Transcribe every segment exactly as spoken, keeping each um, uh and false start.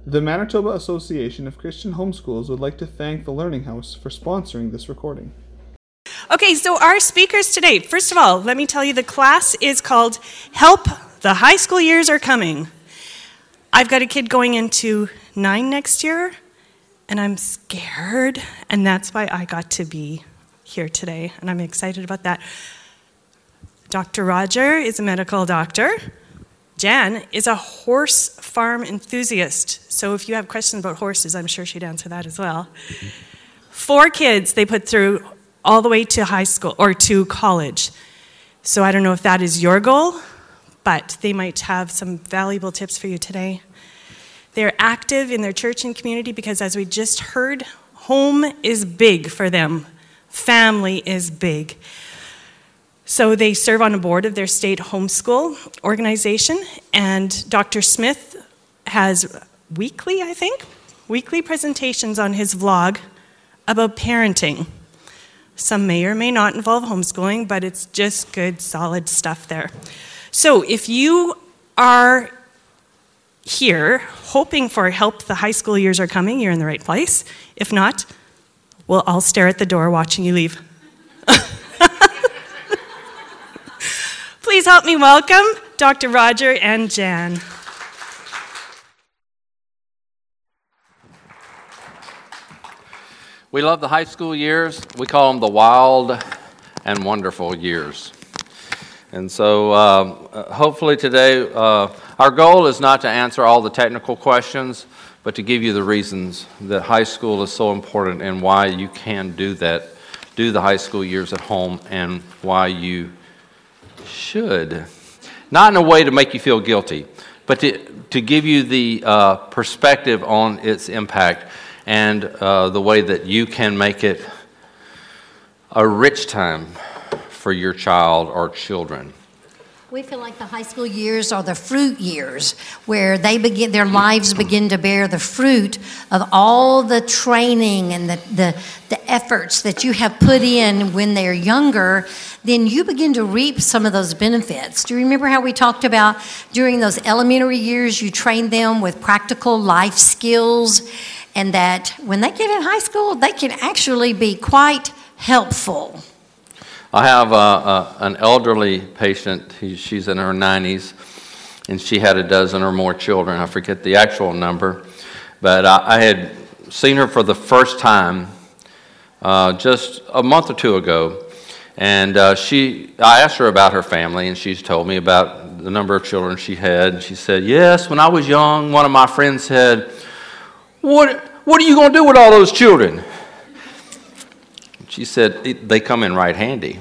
The Manitoba Association of Christian Homeschools would like to thank the Learning House for sponsoring this recording. Okay, so our speakers today, first of all, let me tell you the class is called Help, the High School Years Are Coming. I've got a kid going into nine next year, and I'm scared, and that's why I got to be here today, and I'm excited about that. Doctor Roger is a medical doctor. Jan is a horse farm enthusiast, so if you have questions about horses, I'm sure she'd answer that as well. Four kids they put through all the way to high school, or to college. So I don't know if that is your goal, but they might have some valuable tips for you today. They're active in their church and community because, as we just heard, home is big for them. Family is big. So they serve on a board of their state homeschool organization, and Doctor Smith has weekly, I think, weekly presentations on his vlog about parenting. Some may or may not involve homeschooling, but it's just good, solid stuff there. So if you are here hoping for help, the high school years are coming, you're in the right place. If not, we'll all stare at the door watching you leave. Please help me welcome Doctor Roger and Jan. We love the high school years. We call them the wild and wonderful years. And so uh, hopefully today, uh, our goal is not to answer all the technical questions, but to give you the reasons that high school is so important and why you can do that, do the high school years at home, and why you should. Not in a way to make you feel guilty, but to, to give you the uh, perspective on its impact and uh, the way that you can make it a rich time for your child or children. We feel like the high school years are the fruit years, where they begin, their lives begin to bear the fruit of all the training and the, the, the efforts that you have put in when they're younger. Then you begin to reap some of those benefits. Do you remember how we talked about during those elementary years, you train them with practical life skills, and that when they get in high school, they can actually be quite helpful? I have a, a, an elderly patient. He, she's in her nineties, and she had a dozen or more children. I forget the actual number, but I, I had seen her for the first time uh, just a month or two ago, and uh, she. I asked her about her family, and she's told me about the number of children she had. She said, "Yes, when I was young, one of my friends said, 'What, what are you going to do with all those children?' She said, they come in right handy."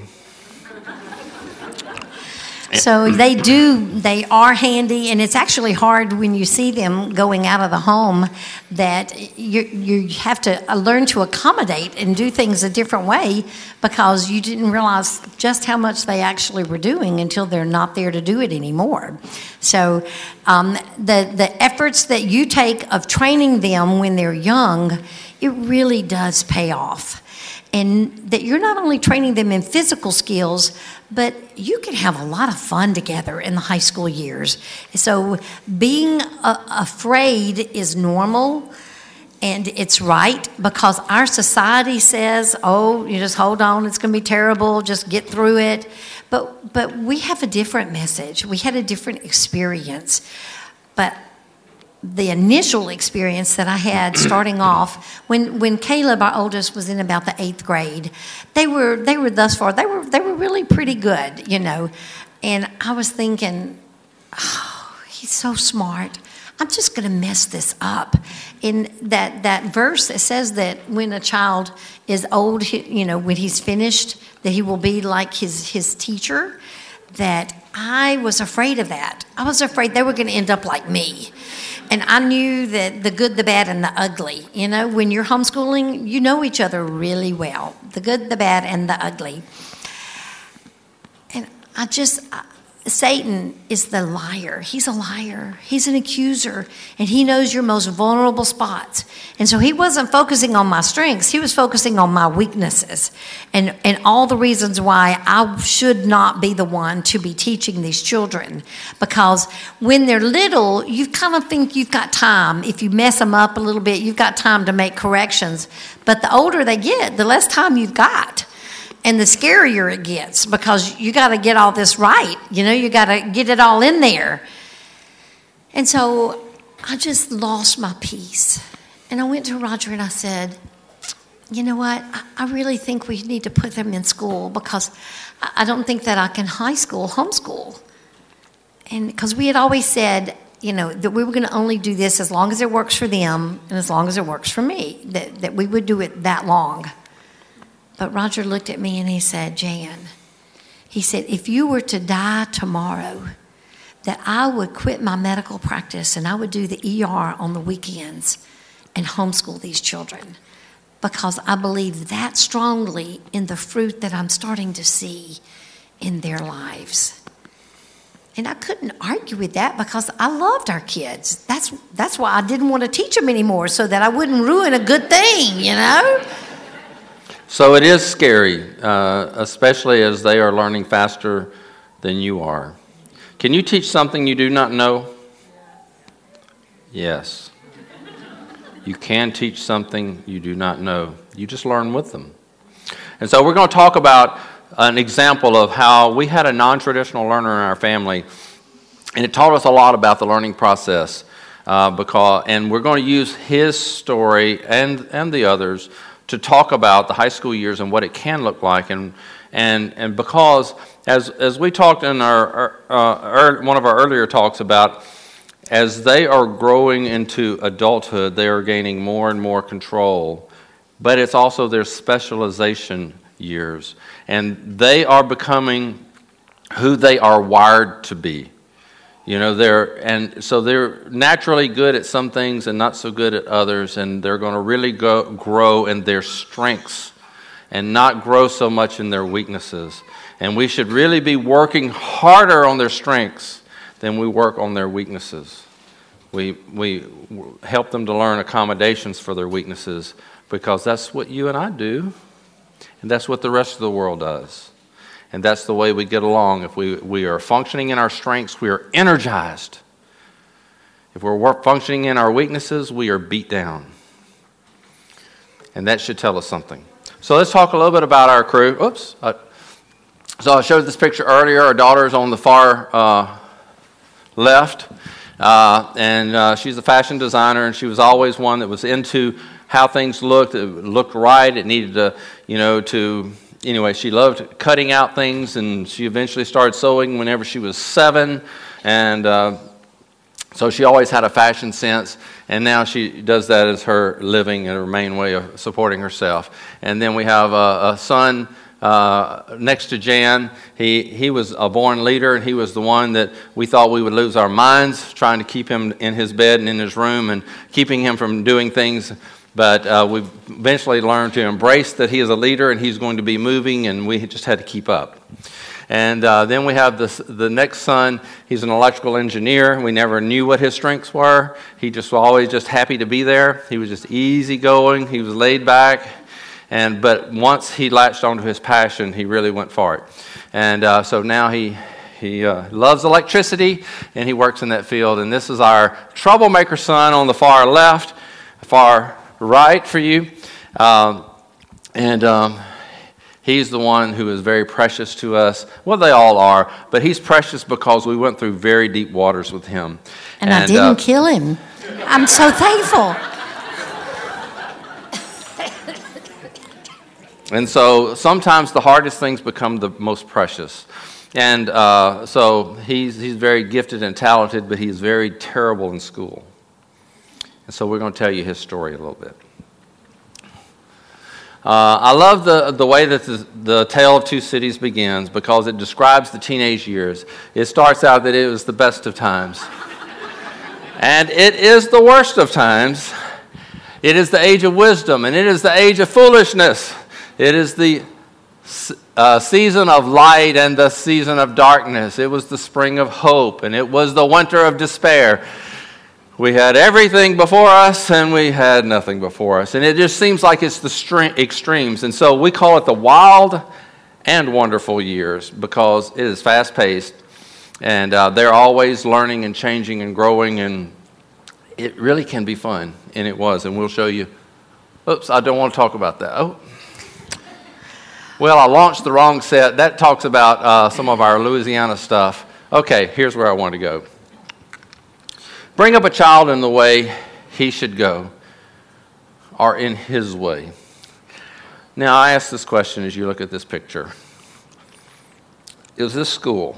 So they do, they are handy, and it's actually hard when you see them going out of the home that you, you have to learn to accommodate and do things a different way, because you didn't realize just how much they actually were doing until they're not there to do it anymore. So um, the, the efforts that you take of training them when they're young, it really does pay off. And that you're not only training them in physical skills, but you can have a lot of fun together in the high school years. So being uh, afraid is normal, and it's right, because our society says, oh, you just hold on, it's going to be terrible, just get through it. But, but we have a different message. We had a different experience. But the initial experience that I had starting off, when, when Caleb, our oldest, was in about the eighth grade, they were they were thus far, they were they were really pretty good, you know. And I was thinking, oh, he's so smart. I'm just going to mess this up. In that, that verse that says that when a child is old, you know, when he's finished, that he will be like his, his teacher, that I was afraid of that. I was afraid they were going to end up like me. And I knew that the good, the bad, and the ugly. You know, when you're homeschooling, you know each other really well. The good, the bad, and the ugly. And I just, Satan is the liar. He's a liar. He's an accuser, and he knows your most vulnerable spots. And so he wasn't focusing on my strengths. He was focusing on my weaknesses and, and all the reasons why I should not be the one to be teaching these children. Because when they're little, you kind of think you've got time. If you mess them up a little bit, you've got time to make corrections. But the older they get, the less time you've got. And the scarier it gets, because you got to get all this right. You know, you got to get it all in there. And so I just lost my peace. And I went to Roger and I said, you know what? I, I really think we need to put them in school, because I, I don't think that I can high school, homeschool. And because we had always said, you know, that we were going to only do this as long as it works for them and as long as it works for me, that, that we would do it that long. But Roger looked at me and he said, Jan, he said, if you were to die tomorrow, that I would quit my medical practice and I would do the E R on the weekends and homeschool these children, because I believe that strongly in the fruit that I'm starting to see in their lives. And I couldn't argue with that, because I loved our kids. That's, that's why I didn't want to teach them anymore, so that I wouldn't ruin a good thing, you know? So it is scary, uh, especially as they are learning faster than you are. Can you teach something you do not know? Yes. You can teach something you do not know. You just learn with them. And so we're going to talk about an example of how we had a non-traditional learner in our family, and it taught us a lot about the learning process. Uh, because, and we're going to use his story and, and the others to talk about the high school years and what it can look like, and and and because as as we talked in our, our uh, one of our earlier talks about, as they are growing into adulthood, they are gaining more and more control, but it's also their specialization years, and they are becoming who they are wired to be. You know, they're, and so they're naturally good at some things and not so good at others, and they're going to really go, grow in their strengths and not grow so much in their weaknesses. And we should really be working harder on their strengths than we work on their weaknesses. We, we help them to learn accommodations for their weaknesses, because that's what you and I do, and that's what the rest of the world does. And that's the way we get along. If we, we are functioning in our strengths, we are energized. If we're work, functioning in our weaknesses, we are beat down. And that should tell us something. So let's talk a little bit about our crew. Oops. Uh, so I showed this picture earlier. Our daughter's on the far uh, left. Uh, and uh, she's a fashion designer, and she was always one that was into how things looked. It looked right. It needed to, you know, to... Anyway, she loved cutting out things, and she eventually started sewing whenever she was seven, and uh, so she always had a fashion sense, and now she does that as her living and her main way of supporting herself. And then we have a, a son uh, next to Jan. He, he was a born leader, and he was the one that we thought we would lose our minds trying to keep him in his bed and in his room and keeping him from doing things. But uh, we've eventually learned to embrace that he is a leader and he's going to be moving, and we just had to keep up. And uh, then we have this, the next son. He's an electrical engineer. We never knew what his strengths were. He just was always just happy to be there. He was just easygoing. He was laid back. And but once he latched onto his passion, he really went for it. And uh, so now he he uh, loves electricity, and he works in that field. And this is our troublemaker son on the far left, far right for you, um, and um, he's the one who is very precious to us. Well, they all are, but he's precious because we went through very deep waters with him. And, and I didn't uh, kill him. I'm so thankful. And so sometimes the hardest things become the most precious. And uh, so he's he's very gifted and talented, but he's very terrible in school. And so we're going to tell you his story a little bit. Uh, I love the, the way that the, the Tale of Two Cities begins, because it describes the teenage years. It starts out that it was the best of times. And it is the worst of times. It is the age of wisdom, and it is the age of foolishness. It is the uh, season of light and the season of darkness. It was the spring of hope, and it was the winter of despair. We had everything before us, and we had nothing before us. And it just seems like it's the stre- extremes. And so we call it the wild and wonderful years because it is fast-paced, and uh, they're always learning and changing and growing, and it really can be fun. And it was, and we'll show you. Oops, I don't want to talk about that. Oh. Well, I launched the wrong set. That talks about uh, some of our Louisiana stuff. Okay, here's where I want to go. Bring up a child in the way he should go, or in his way. Now, I ask this question as you look at this picture. Is this school?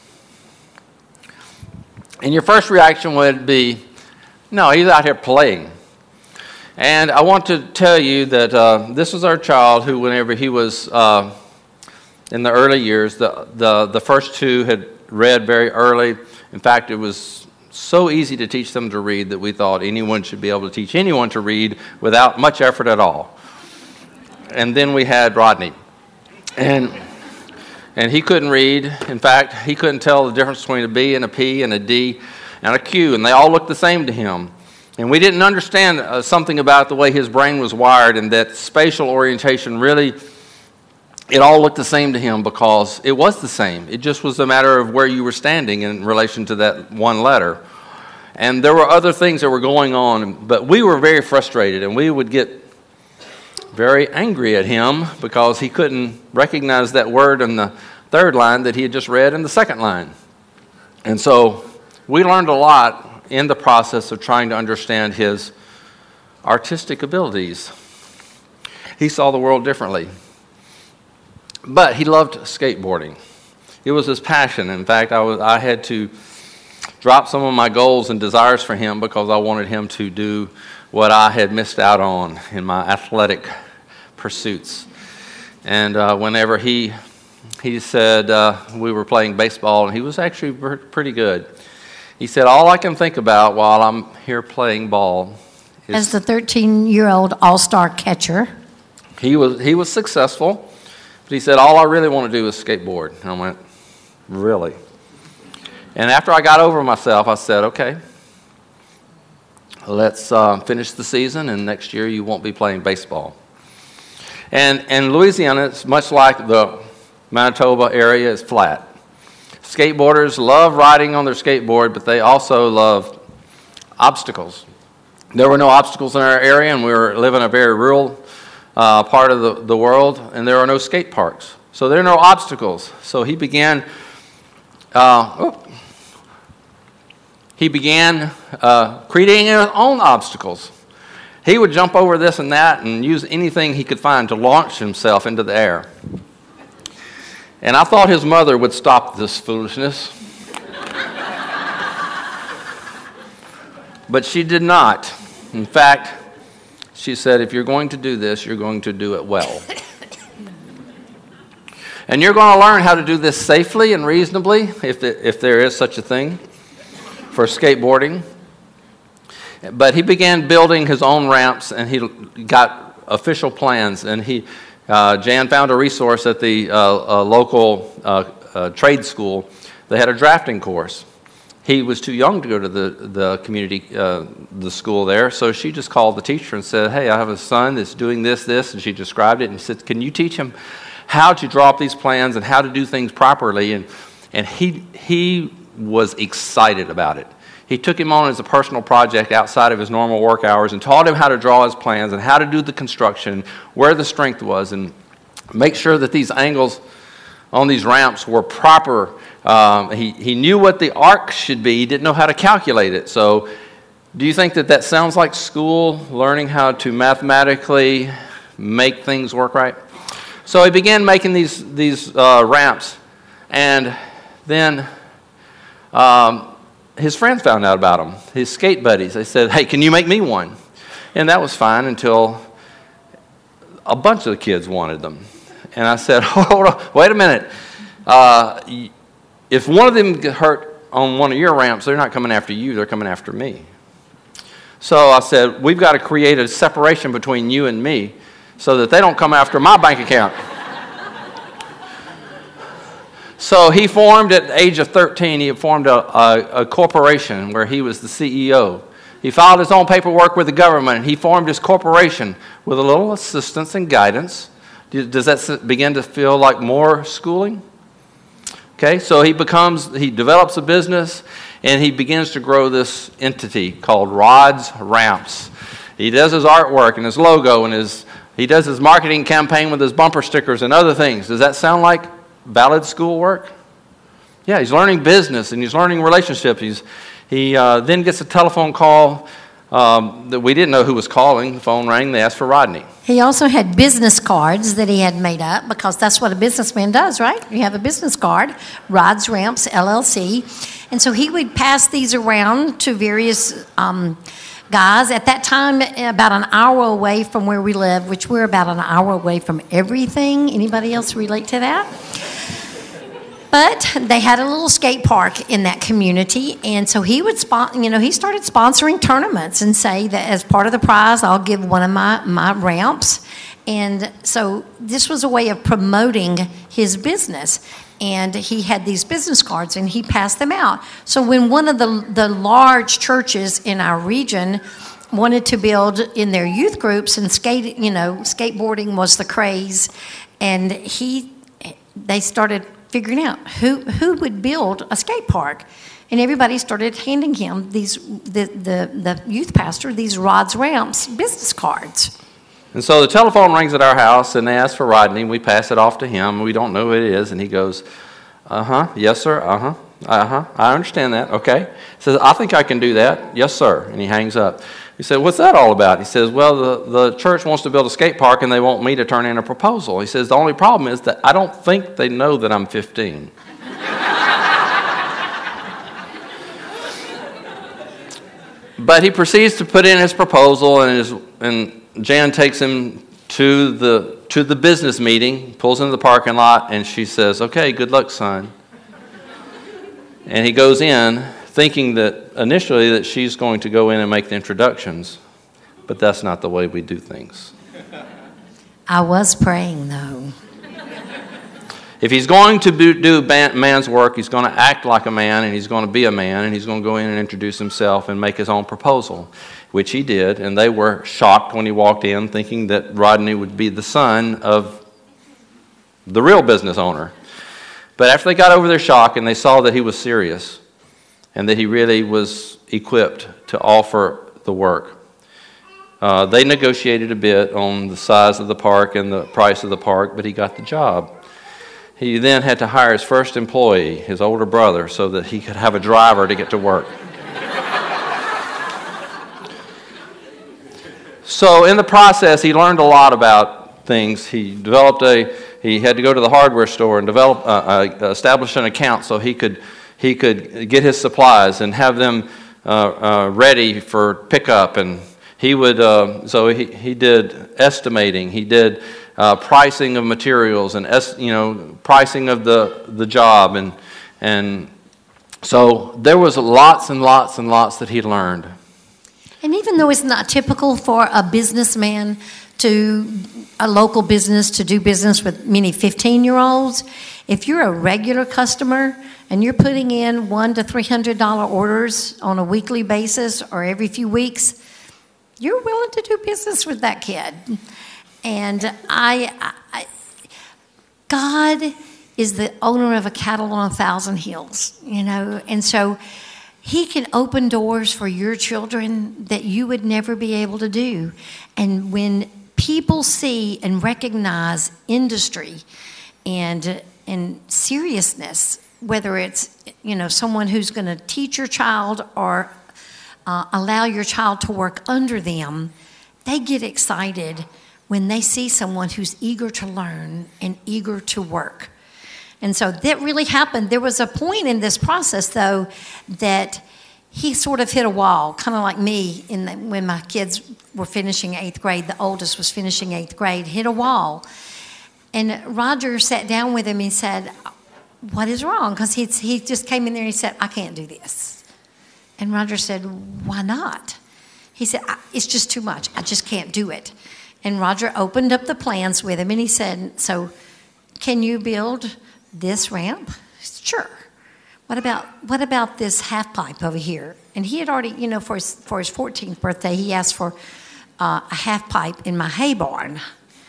And your first reaction would be, no, he's out here playing. And I want to tell you that uh, this was our child who, whenever he was uh, in the early years, the, the, the first two had read very early. In fact, it was so easy to teach them to read that we thought anyone should be able to teach anyone to read without much effort at all. And then we had Rodney. And and he couldn't read. In fact, he couldn't tell the difference between a B and a P and a D and a Q, and they all looked the same to him. And we didn't understand uh, something about the way his brain was wired, and that spatial orientation really, it all looked the same to him because it was the same. It just was a matter of where you were standing in relation to that one letter. And there were other things that were going on, but we were very frustrated, and we would get very angry at him because he couldn't recognize that word in the third line that he had just read in the second line. And so we learned a lot in the process of trying to understand his artistic abilities. He saw the world differently. But he loved skateboarding. It was his passion. In fact, I was I had to drop some of my goals and desires for him because I wanted him to do what I had missed out on in my athletic pursuits. And uh, whenever he he said uh, we were playing baseball, and he was actually pretty good. He said, all I can think about while I'm here playing ball is... As the thirteen-year-old all-star catcher. He was he was successful. But he said, all I really want to do is skateboard. And I went, really? And after I got over myself, I said, okay, let's uh, finish the season, and next year you won't be playing baseball. And in Louisiana, it's much like the Manitoba area, is flat. Skateboarders love riding on their skateboard, but they also love obstacles. There were no obstacles in our area, and we were living in a very rural Uh, part of the, the world, and there are no skate parks. So there are no obstacles. So he began, uh, oh, he began uh, creating his own obstacles. He would jump over this and that and use anything he could find to launch himself into the air. And I thought his mother would stop this foolishness. But she did not. In fact, she said, if you're going to do this, you're going to do it well. And you're going to learn how to do this safely and reasonably, if, the, if there is such a thing, for skateboarding. But he began building his own ramps, and he got official plans. And he, uh, Jan found a resource at the uh, uh, local uh, uh, trade school. They had a drafting course. He was too young to go to the, the community, uh, the school there, so she just called the teacher and said, hey, I have a son that's doing this, this, and she described it and said, can you teach him how to draw up these plans and how to do things properly? And and he he was excited about it. He took him on as a personal project outside of his normal work hours and taught him how to draw his plans and how to do the construction, where the strength was, and make sure that these angles on these ramps were proper. Um, he, he knew what the arc should be. He didn't know how to calculate it. So do you think that that sounds like school, learning how to mathematically make things work right? So he began making these, these uh, ramps. And then um, his friends found out about him, his skate buddies. They said, hey, can you make me one? And that was fine until a bunch of the kids wanted them. And I said, hold on, wait a minute. Uh, if one of them get hurt on one of your ramps, they're not coming after you, they're coming after me. So I said, we've got to create a separation between you and me so that they don't come after my bank account. So he formed at the age of thirteen, he formed a, a, a corporation where he was the C E O. He filed his own paperwork with the government, and he formed his corporation with a little assistance and guidance. Does that begin to feel like more schooling? Okay, so he becomes, he develops a business, and he begins to grow this entity called Rods Ramps. He does his artwork and his logo, and his he does his marketing campaign with his bumper stickers and other things. Does that sound like valid school work? Yeah, he's learning business, and he's learning relationships. He's, he uh, then gets a telephone call um, that we didn't know who was calling. The phone rang. They asked for Rodney. He also had business cards that he had made up, because that's what a businessman does, right? You have a business card, Rods Ramps, L L C. And so he would pass these around to various um, guys. At that time, about an hour away from where we live, which we're about an hour away from everything. Anybody else relate to that? But they had a little skate park in that community, and so he would, spon- you know, he started sponsoring tournaments and say that as part of the prize, I'll give one of my, my ramps. And so this was a way of promoting his business. And he had these business cards, and he passed them out. So when one of the, the large churches in our region wanted to build in their youth groups, and skate, you know, skateboarding was the craze, and he, they started figuring out who who would build a skate park, and everybody started handing him these the the, the youth pastor these Rods Ramps business cards. And so the telephone rings at our house, and they ask for Rodney. We pass it off to him. We don't know who it is, and he goes, "Uh-huh, yes, sir, uh-huh, uh-huh, I understand that, okay." He says, "I think I can do that, yes, sir," and he hangs up. He said, "What's that all about?" He says, "Well, the, the church wants to build a skate park, and they want me to turn in a proposal." He says, "The only problem is that I don't think they know that I'm fifteen. But he proceeds to put in his proposal, and, his, and Jan takes him to the to the business meeting, pulls into the parking lot, and she says, "Okay, good luck, son." And he goes in, thinking that initially that she's going to go in and make the introductions, but that's not the way we do things. I was praying, though. If he's going to do man's work, he's going to act like a man, and he's going to be a man, and he's going to go in and introduce himself and make his own proposal, which he did, and they were shocked when he walked in, thinking that Rodney would be the son of the real business owner. But after they got over their shock and they saw that he was serious, and that he really was equipped to offer the work, uh, they negotiated a bit on the size of the park and the price of the park, but he got the job. He then had to hire his first employee, his older brother, so that he could have a driver to get to work. So in the process, he learned a lot about things. He developed a, he had to go to the hardware store and develop, uh, uh, establish an account so he could he could get his supplies and have them uh, uh, ready for pickup. And he would, uh, so he, he did estimating, he did uh, pricing of materials, and est- you know pricing of the, the job, and and so there was lots and lots and lots that he learned. And even though it's not typical for a businessman to, a local business to do business with many fifteen-year-olds, if you're a regular customer and you're putting in one to three hundred dollar orders on a weekly basis or every few weeks, you're willing to do business with that kid. And I, I God is the owner of a cattle on a thousand hills, you know, and so He can open doors for your children that you would never be able to do. And when people see and recognize industry and and seriousness, whether it's, you know, someone who's going to teach your child or uh, allow your child to work under them, they get excited when they see someone who's eager to learn and eager to work. And so that really happened. There was a point in this process, though, that he sort of hit a wall, kind of like me in the, when my kids were finishing eighth grade. The oldest was finishing eighth grade, hit a wall. And Roger sat down with him and said, "What is wrong?" Because he he just came in there and he said, "I can't do this." And Roger said, "Why not?" He said, "It's just too much. I just can't do it." And Roger opened up the plans with him and he said, "So can you build this ramp?" sure. What about what about this half pipe over here? And he had already, you know, for his for his fourteenth birthday, he asked for uh, a half pipe in my hay barn.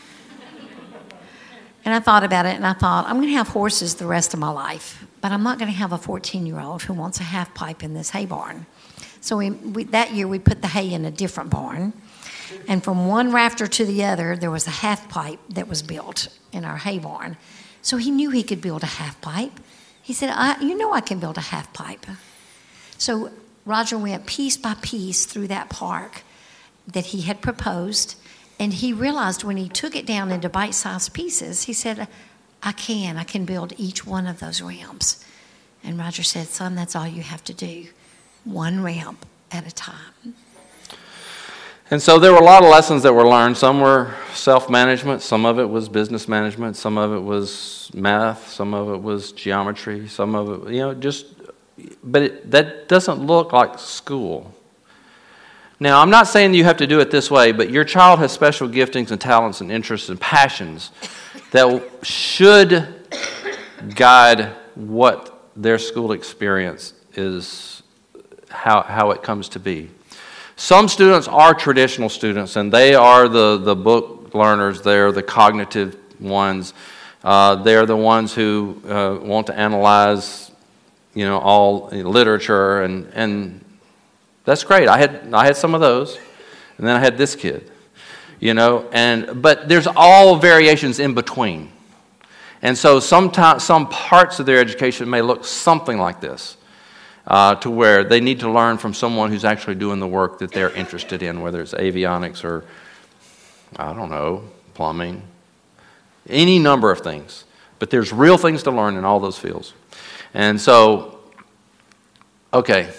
And I thought about it, and I thought, I'm going to have horses the rest of my life, but I'm not going to have a fourteen-year-old who wants a half pipe in this hay barn. So we, we, that year, we put the hay in a different barn, and from one rafter to the other, there was a half pipe that was built in our hay barn. So he knew he could build a half pipe. He said, I, you know I can build a half pipe. So Roger went piece by piece through that park that he had proposed, and he realized when he took it down into bite-sized pieces, he said, I can. I can build each one of those ramps. And Roger said, son, that's all you have to do. One ramp at a time. And so there were a lot of lessons that were learned. Some were self-management. Some of it was business management. Some of it was math. Some of it was geometry. Some of it, you know, just, but it, that doesn't look like school. Now, I'm not saying you have to do it this way, but your child has special giftings and talents and interests and passions that should guide what their school experience is, how, how it comes to be. Some students are traditional students, and they are the, the book learners. They're the cognitive ones. Uh, they're the ones who uh, want to analyze, you know, all literature, and, and that's great. I had I had some of those, and then I had this kid, you know. And but there's all variations in between, and so sometimes some parts of their education may look something like this, uh, to where they need to learn from someone who's actually doing the work that they're interested in, whether it's avionics or I don't know, plumbing, any number of things. But there's real things to learn in all those fields, and so okay.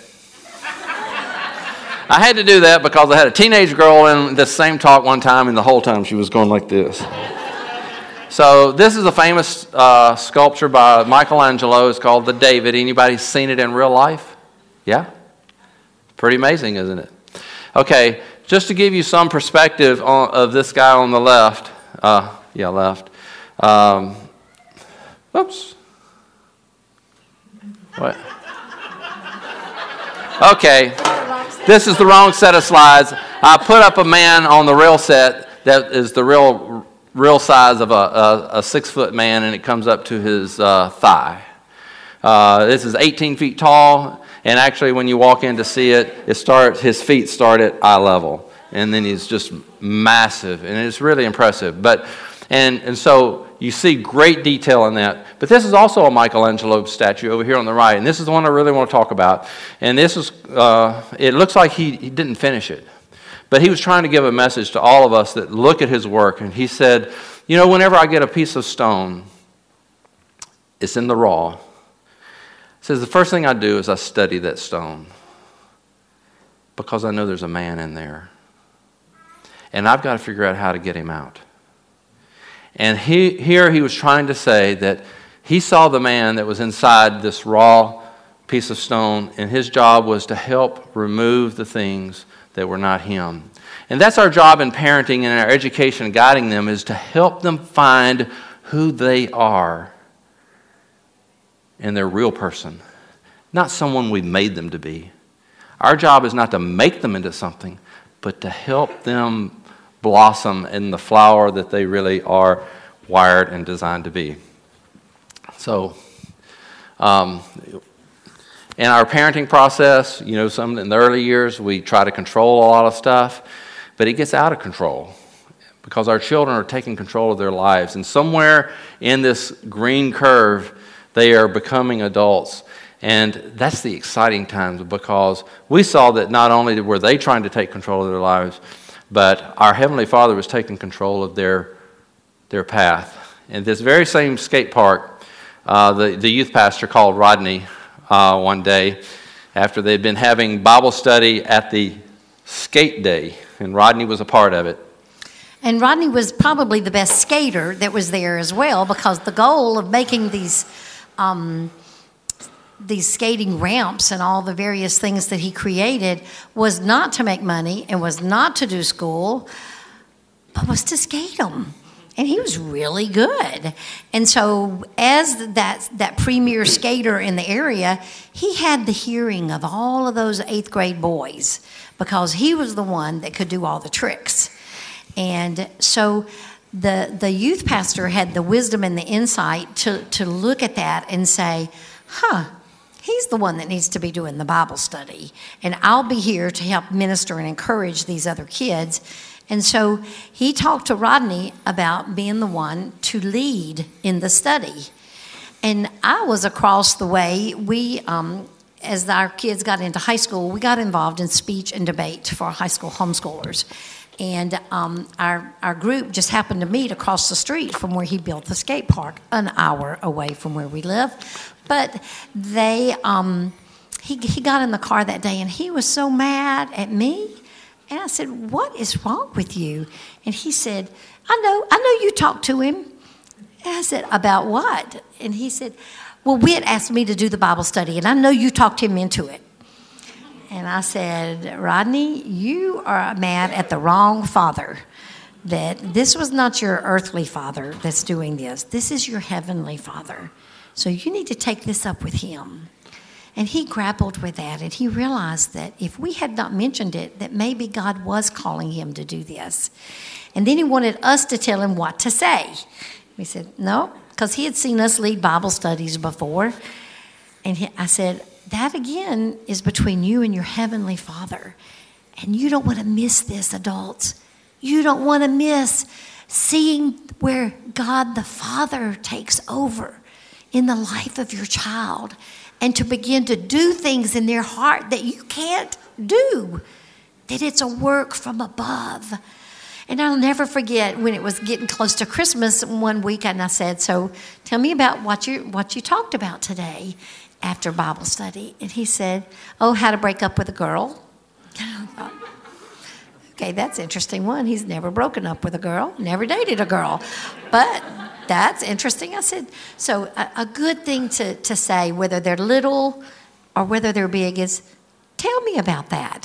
I had to do that because I had a teenage girl in the same talk one time, and the whole time she was going like this. So this is a famous uh, sculpture by Michelangelo. It's called the David. Anybody seen it in real life? Yeah? Pretty amazing, isn't it? Okay, just to give you some perspective on, of this guy on the left. Uh, yeah, left. Um, oops. What? Okay. This is the wrong set of slides. I put up a man on the real set that is the real real size of a, a, a six-foot man, and it comes up to his uh, thigh. Uh, this is eighteen feet tall, and actually when you walk in to see it, it starts, his feet start at eye level, and then he's just massive, and it's really impressive. But and and so you see great detail in that. But this is also a Michelangelo statue over here on the right, and this is the one I really want to talk about. And this is, uh, it looks like he, he didn't finish it. But he was trying to give a message to all of us that look at his work. And he said, you know, whenever I get a piece of stone, it's in the raw. He says, the first thing I do is I study that stone because I know there's a man in there. And I've got to figure out how to get him out. And he, here he was trying to say that he saw the man that was inside this raw piece of stone, and his job was to help remove the things that were not him. And that's our job in parenting and our education and guiding them, is to help them find who they are and their real person, not someone we made them to be. Our job is not to make them into something, but to help them blossom in the flower that they really are wired and designed to be. So, um, in our parenting process, you know, some in the early years, we try to control a lot of stuff, but it gets out of control because our children are taking control of their lives. And somewhere in this green curve, they are becoming adults. And that's the exciting times, because we saw that not only were they trying to take control of their lives, but our Heavenly Father was taking control of their their path. And this very same skate park, uh, the, the youth pastor called Rodney uh, one day after they'd been having Bible study at the skate day, and Rodney was a part of it. And Rodney was probably the best skater that was there as well, because the goal of making these um, these skating ramps and all the various things that he created was not to make money and was not to do school, but was to skate them. and he was really good. And so as that, that premier skater in the area, he had the hearing of all of those eighth grade boys because he was the one that could do all the tricks. And so the the youth pastor had the wisdom and the insight to, to look at that and say, huh, he's the one that needs to be doing the Bible study. And I'll be here to help minister and encourage these other kids. And so he talked to Rodney about being the one to lead in the study. And I was across the way. We, um, as our kids got into high school, we got involved in speech and debate for high school homeschoolers. And um, our, our group just happened to meet across the street from where he built the skate park, an hour away from where we live. But they, um, he, he got in the car that day, and he was so mad at me. And I said, what is wrong with you? And he said, I know, I know you talked to him. And I said, about what? And he said, well, Whit asked me to do the Bible study, and I know you talked him into it. And I said, Rodney, you are mad at the wrong father. That this was not your earthly father that's doing this. This is your heavenly Father. So you need to take this up with him. And he grappled with that, and he realized that if we had not mentioned it, that maybe God was calling him to do this. And then he wanted us to tell him what to say. We said, no, because he had seen us lead Bible studies before. And he, I said, that again is between you and your heavenly Father. And you don't want to miss this, adults. You don't want to miss seeing where God the Father takes over in the life of your child, and to begin to do things in their heart that you can't do, that it's a work from above. And I'll never forget when it was getting close to Christmas one week, and I said, so tell me about what you what you talked about today after Bible study. And he said, oh, how to break up with a girl. And I thought, okay, that's an interesting one. He's never broken up with a girl, never dated a girl. But that's interesting. I said, so a, a good thing to, to say, whether they're little or whether they're big, is tell me about that.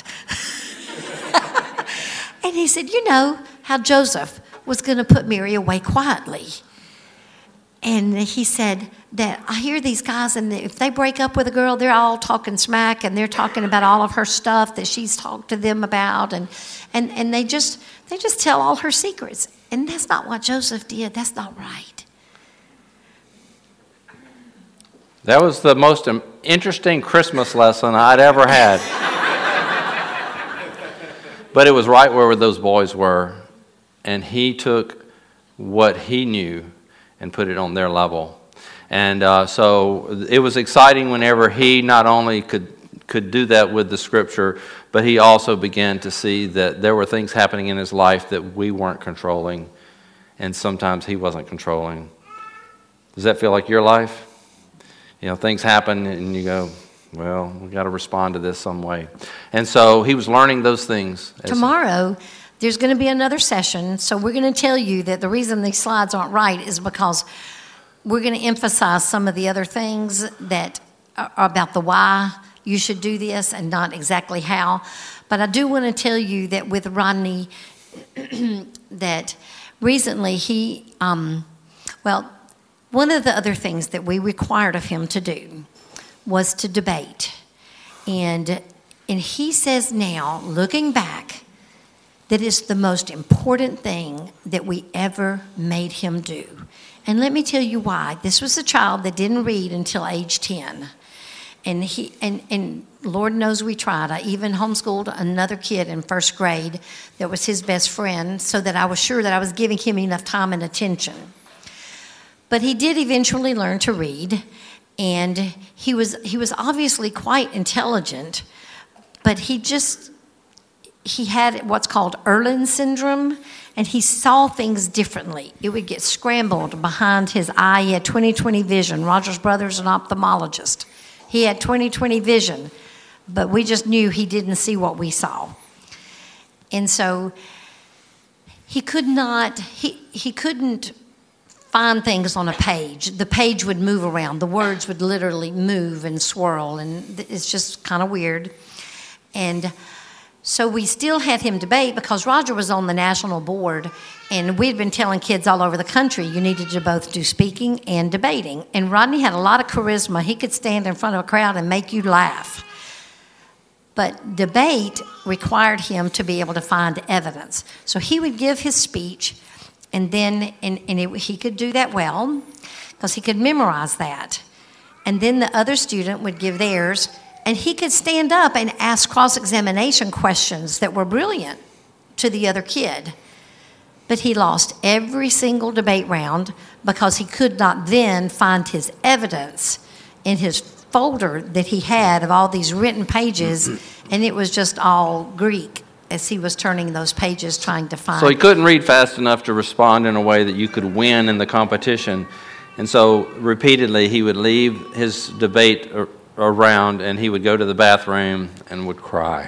And he said, you know how Joseph was going to put Mary away quietly. And he said that I hear these guys, and if they break up with a girl, they're all talking smack, and they're talking about all of her stuff that she's talked to them about, and and, and they just they just tell all her secrets. And that's not what Joseph did. That's not right. That was the most interesting Christmas lesson I'd ever had. But it was right where those boys were, and he took what he knew and put it on their level. And uh, so it was exciting whenever he not only could could do that with the Scripture, but he also began to see that there were things happening in his life that we weren't controlling, and sometimes he wasn't controlling. Does that feel like your life? You know, things happen and you go, well, we got to respond to this some way. And so he was learning those things. Tomorrow, there's going to be another session, so we're going to tell you that the reason these slides aren't right is because we're going to emphasize some of the other things that are about the why you should do this and not exactly how. But I do want to tell you that with Rodney, that recently he, um, well, one of the other things that we required of him to do was to debate. And, and he says now, looking back, that it's the most important thing that we ever made him do. And let me tell you why. This was a child that didn't read until age ten. And he and, and Lord knows we tried. I even homeschooled another kid in first grade that was his best friend so that I was sure that I was giving him enough time and attention. But he did eventually learn to read, and he was he was obviously quite intelligent, but he just he had what's called Erlen syndrome, and he saw things differently. It would get scrambled behind his eye. He had twenty twenty vision. Rogers Brothers, an ophthalmologist. He had twenty twenty vision, but we just knew he didn't see what we saw. And so he could not, he, he couldn't find things on a page. The page would move around. The words would literally move and swirl, and it's just kind of weird. And So we still had him debate because Roger was on the national board, and we'd been telling kids all over the country you needed to both do speaking and debating. And Rodney had a lot of charisma. He could stand in front of a crowd and make you laugh. But debate required him to be able to find evidence. So he would give his speech, and then and, and it, he could do that well because he could memorize that. And then the other student would give theirs, and he could stand up and ask cross-examination questions that were brilliant to the other kid. But he lost every single debate round because he could not then find his evidence in his folder that he had of all these written pages, and it was just all Greek as he was turning those pages trying to find. So he couldn't read fast enough to respond in a way that you could win in the competition. And so repeatedly he would leave his debate around and he would go to the bathroom and would cry.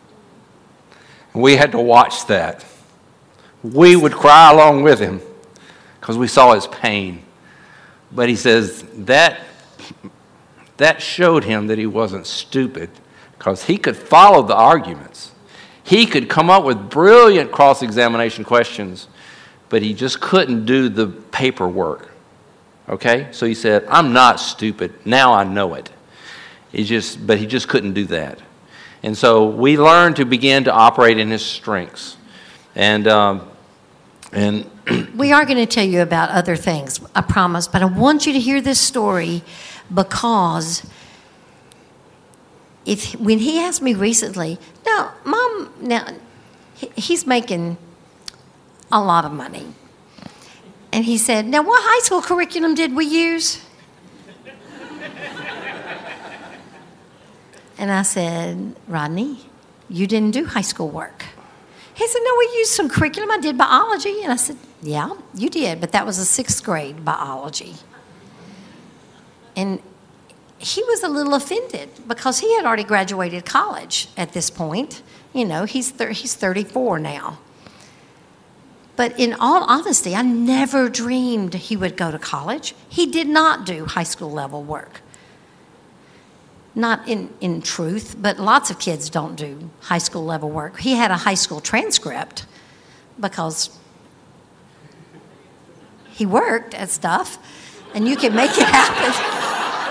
We had to watch that. We would cry along with him because we saw his pain. But he says that that showed him that he wasn't stupid because he could follow the arguments. He could come up with brilliant cross-examination questions, but he just couldn't do the paperwork. Okay? So he said, I'm not stupid. Now I know it. He just, but he just couldn't do that. And so we learned to begin to operate in his strengths. And um, and we are going to tell you about other things, I promise. But I want you to hear this story because if when he asked me recently, now, Mom, now he, he's making a lot of money. And he said, now, what high school curriculum did we use? And I said, Rodney, you didn't do high school work. He said, no, we used some curriculum. I did biology. And I said, yeah, you did, but that was a sixth grade biology. And he was a little offended because he had already graduated college at this point. You know, he's thir- he's thirty-four now. But in all honesty, I never dreamed he would go to college. He did not do high school level work. Not in, in truth, but lots of kids don't do high school level work. He had a high school transcript because he worked at stuff, and you can make it happen.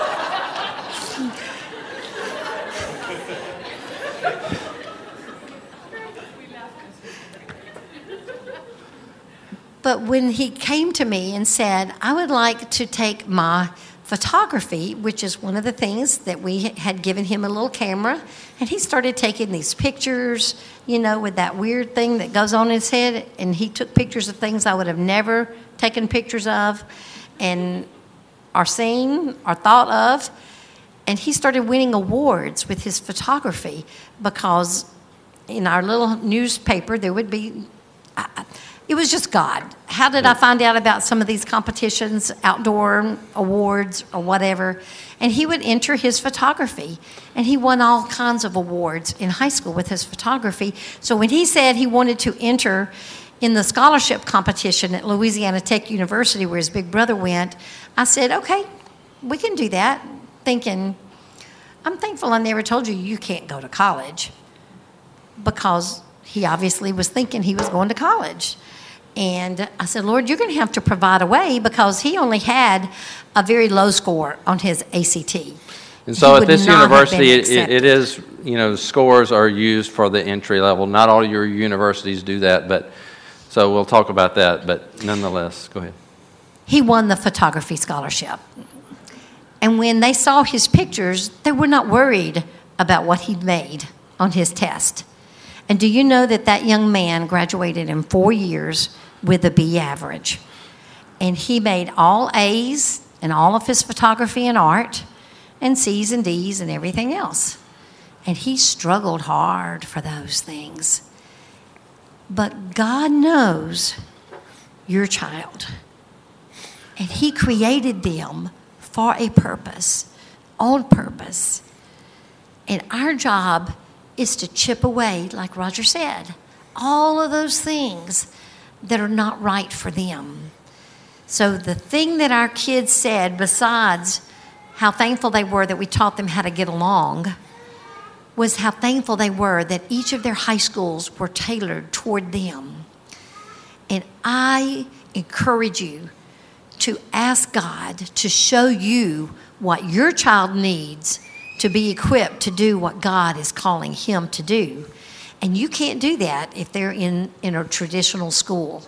But when he came to me and said, I would like to take my photography, which is one of the things that we had given him a little camera, and he started taking these pictures, you know, with that weird thing that goes on his head, and he took pictures of things I would have never taken pictures of and or seen or thought of, and he started winning awards with his photography because in our little newspaper there would be... I, It was just God. How did I find out about some of these competitions, outdoor awards or whatever? And he would enter his photography. And he won all kinds of awards in high school with his photography. So when he said he wanted to enter in the scholarship competition at Louisiana Tech University where his big brother went, I said, okay, we can do that. Thinking, I'm thankful I never told you you can't go to college, because he obviously was thinking he was going to college. And I said, Lord, you're going to have to provide a way, because he only had a very low score on his A C T. And so at this university, it, it is, you know, scores are used for the entry level. Not all your universities do that, but so we'll talk about that. But nonetheless, go ahead. He won the photography scholarship. And when they saw his pictures, they were not worried about what he'd made on his test. And do you know that that young man graduated in four years with a B average? And he made all A's in all of his photography and art, and C's and D's and everything else. And he struggled hard for those things. But God knows your child. And he created them for a purpose, on purpose. And our job is to chip away, like Roger said, all of those things that are not right for them. So the thing that our kids said, besides how thankful they were that we taught them how to get along, was how thankful they were that each of their high schools were tailored toward them. And I encourage you to ask God to show you what your child needs to be equipped to do what God is calling him to do. And you can't do that if they're in, in a traditional school.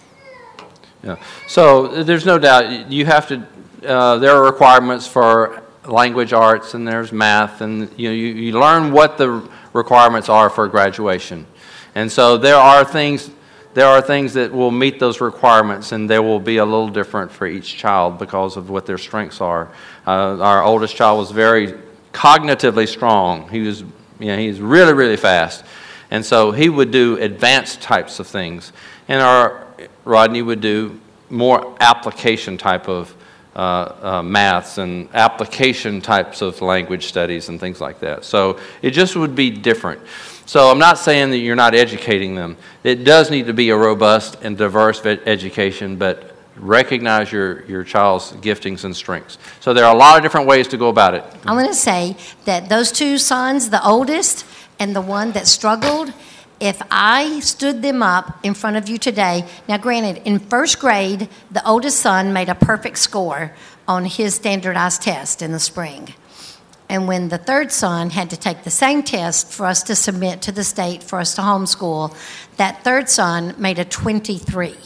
Yeah. So there's no doubt you have to, uh, there are requirements for language arts, and there's math, and you know, you, you learn what the requirements are for graduation. And so there are things there are things that will meet those requirements, and they will be a little different for each child because of what their strengths are. Uh, our oldest child was very cognitively strong. He was, you know, he's really, really fast. And so he would do advanced types of things. And our Rodney would do more application type of uh, uh, maths and application types of language studies and things like that. So it just would be different. So I'm not saying that you're not educating them. It does need to be a robust and diverse education, but recognize your, your child's giftings and strengths. So there are a lot of different ways to go about it. I want to say that those two sons, the oldest and the one that struggled, if I stood them up in front of you today, now granted, in first grade, the oldest son made a perfect score on his standardized test in the spring. And when the third son had to take the same test for us to submit to the state for us to homeschool, that third son made a twenty-three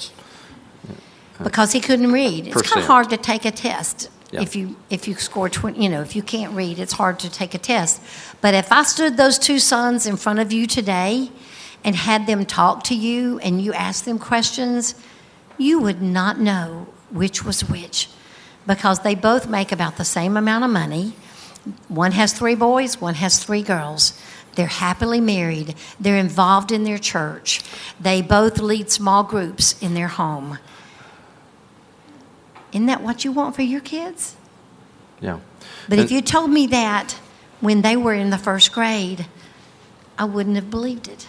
because he couldn't read. It's kind of hard to take a test. Yeah. If you if you score twenty, you know, if you can't read, it's hard to take a test. But if I stood those two sons in front of you today and had them talk to you and you asked them questions, you would not know which was which, because they both make about the same amount of money. One has three boys, one has three girls. They're happily married. They're involved in their church. They both lead small groups in their home. Isn't that what you want for your kids? Yeah. But and if you told me that when they were in the first grade, I wouldn't have believed it.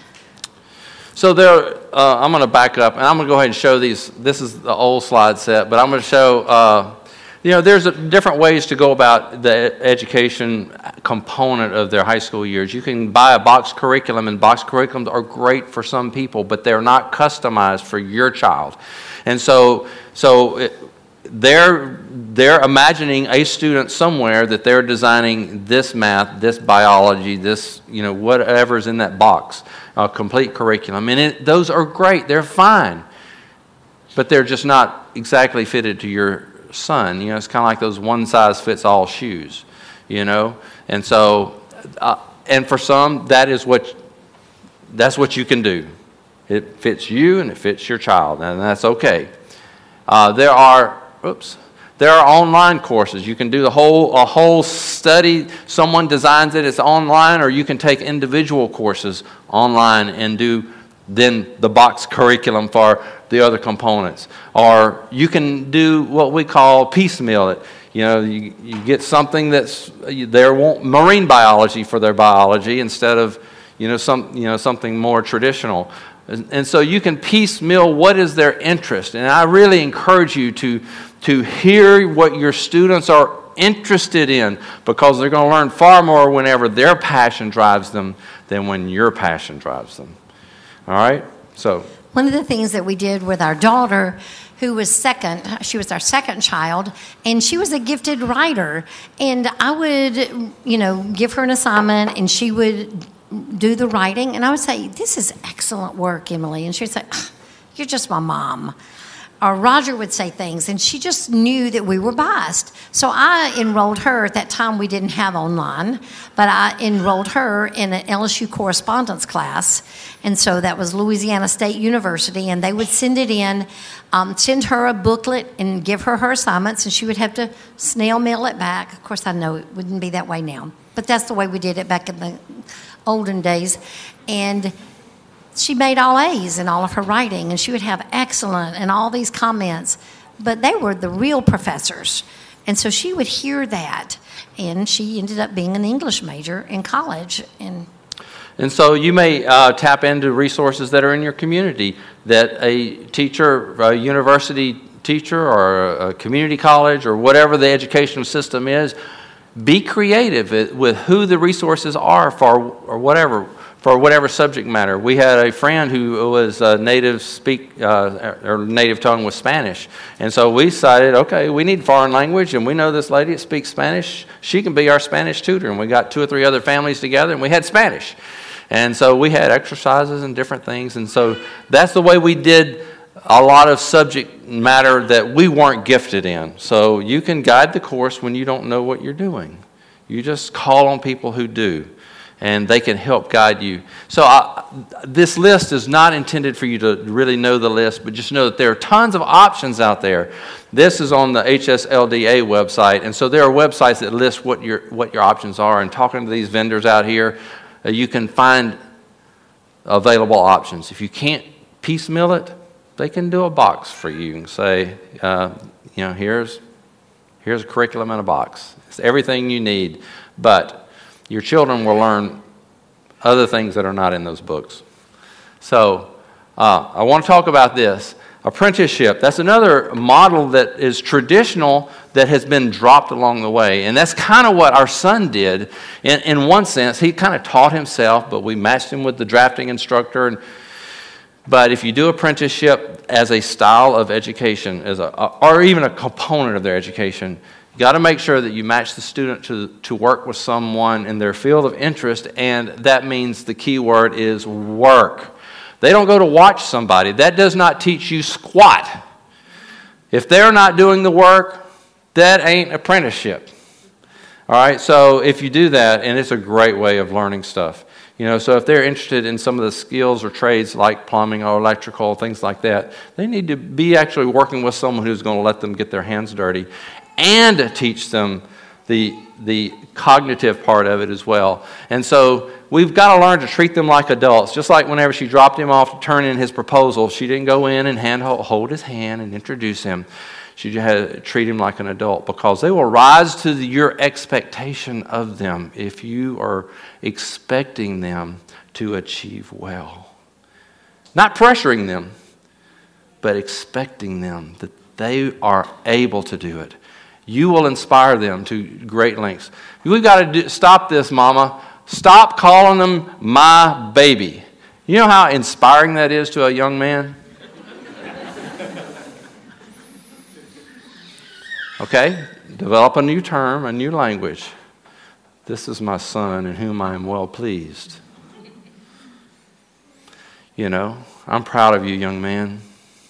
So there, uh, I'm going to back up, and I'm going to go ahead and show these. This is the old slide set, but I'm going to show, uh, you know, there's a, different ways to go about the education component of their high school years. You can buy a box curriculum, and box curriculums are great for some people, but they're not customized for your child. And so, so it, they're they're imagining a student somewhere that they're designing this math, this biology, this, you know, whatever's in that box, a complete curriculum. And it, those are great. They're fine. But they're just not exactly fitted to your son. You know, it's kind of like those one-size-fits-all shoes, you know. And so, uh, and for some, that is what, that's what you can do. It fits you and it fits your child, and that's okay. Uh, there are, oops, there are online courses. You can do the whole a whole study. Someone designs it. It's online, or you can take individual courses online and do then the box curriculum for the other components. Or you can do what we call piecemeal it. You know, you, you get something that's they want marine biology for their biology instead of, you know, some you know something more traditional. And so you can piecemeal what is their interest. And I really encourage you to, to hear what your students are interested in, because they're going to learn far more whenever their passion drives them than when your passion drives them. All right? So one of the things that we did with our daughter, who was second, she was our second child, and she was a gifted writer. And I would, you know, give her an assignment, and she would do the writing, and I would say, "This is excellent work, Emily." And she would say, "You're just my mom." Or Roger would say things, and she just knew that we were biased. So I enrolled her. At that time, we didn't have online, but I enrolled her in an L S U correspondence class, and so that was Louisiana State University, and they would send it in, um, send her a booklet and give her her assignments, and she would have to snail mail it back. Of course, I know it wouldn't be that way now, but that's the way we did it back in the olden days. And she made all A's in all of her writing, and she would have excellent and all these comments, but they were the real professors. And so she would hear that, and she ended up being an English major in college. And And so you may uh, tap into resources that are in your community that a teacher, a university teacher, or a community college, or whatever the educational system is, Be creative with who the resources are for or whatever for whatever subject matter. We had a friend who was a native speak uh, or native tongue was Spanish, and so we decided, okay, we need foreign language, and we know this lady that speaks Spanish. She can be our Spanish tutor, and we got two or three other families together, and we had Spanish, and so we had exercises and different things, and so that's the way we did a lot of subject matter that we weren't gifted in. So you can guide the course when you don't know what you're doing. You just call on people who do, and they can help guide you. So I, this list is not intended for you to really know the list, but just know that there are tons of options out there. This is on the H S L D A website, and so there are websites that list what your what your options are. And talking to these vendors out here, uh, you can find available options. If you can't piecemeal it, they can do a box for you and say, uh, you know, here's here's a curriculum in a box. It's everything you need, but your children will learn other things that are not in those books. So uh, I want to talk about this. Apprenticeship, that's another model that is traditional that has been dropped along the way. And that's kind of what our son did. In, in one sense, he kind of taught himself, but we matched him with the drafting instructor. And, but if you do apprenticeship as a style of education, as a, or even a component of their education, you got to make sure that you match the student to, to work with someone in their field of interest, and that means the key word is work. They don't go to watch somebody. That does not teach you squat. If they're not doing the work, that ain't apprenticeship. All right, so if you do that, and it's a great way of learning stuff. You know, so if they're interested in some of the skills or trades like plumbing or electrical, things like that, they need to be actually working with someone who's going to let them get their hands dirty and teach them the the cognitive part of it as well. And so we've got to learn to treat them like adults. Just like whenever she dropped him off to turn in his proposal, she didn't go in and hand hold, hold his hand and introduce him. She had to treat him like an adult, because they will rise to the, your expectation of them if you are expecting them to achieve well. Not pressuring them, but expecting them that they are able to do it. You will inspire them to great lengths. We've got to do, stop this, Mama. Stop calling them my baby. You know how inspiring that is to a young man? Okay? Develop a new term, a new language. This is my son in whom I am well pleased. You know, I'm proud of you, young man.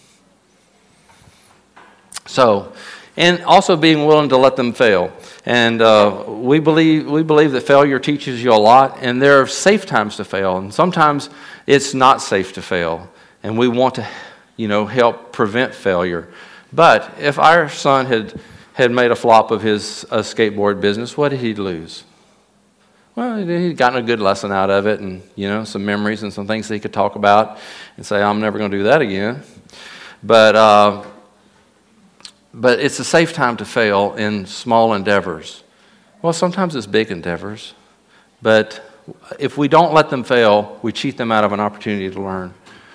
So, and also being willing to let them fail. And uh, we believe we believe that failure teaches you a lot, and there are safe times to fail, and sometimes it's not safe to fail, and we want to, you know, help prevent failure. But if our son had had made a flop of his uh, skateboard business, what did he lose? Well, he'd gotten a good lesson out of it, and, you know, some memories and some things that he could talk about and say, I'm never going to do that again. But uh, But it's a safe time to fail in small endeavors. Well, sometimes it's big endeavors. But if we don't let them fail, we cheat them out of an opportunity to learn.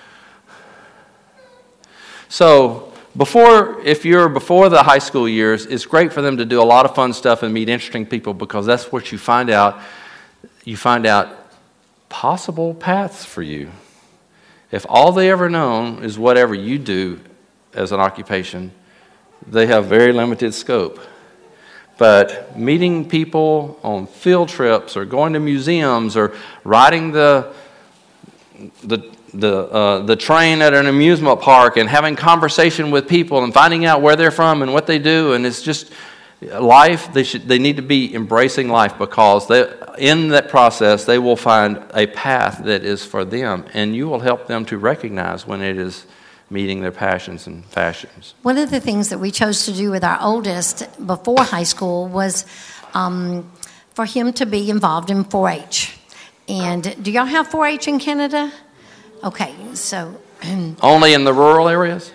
So, before, if you're before the high school years, it's great for them to do a lot of fun stuff and meet interesting people, because that's what you find out. You find out possible paths for you. If all they ever know is whatever you do as an occupation, they have very limited scope. But meeting people on field trips or going to museums or riding the the the uh, the train at an amusement park and having conversation with people and finding out where they're from and what they do, and it's just life. They should they need to be embracing life, because they, in that process they will find a path that is for them, and you will help them to recognize when it is meeting their passions and fashions. One of the things that we chose to do with our oldest before high school was um, for him to be involved in four H. And do y'all have four H in Canada? Okay, so... Only in the rural areas?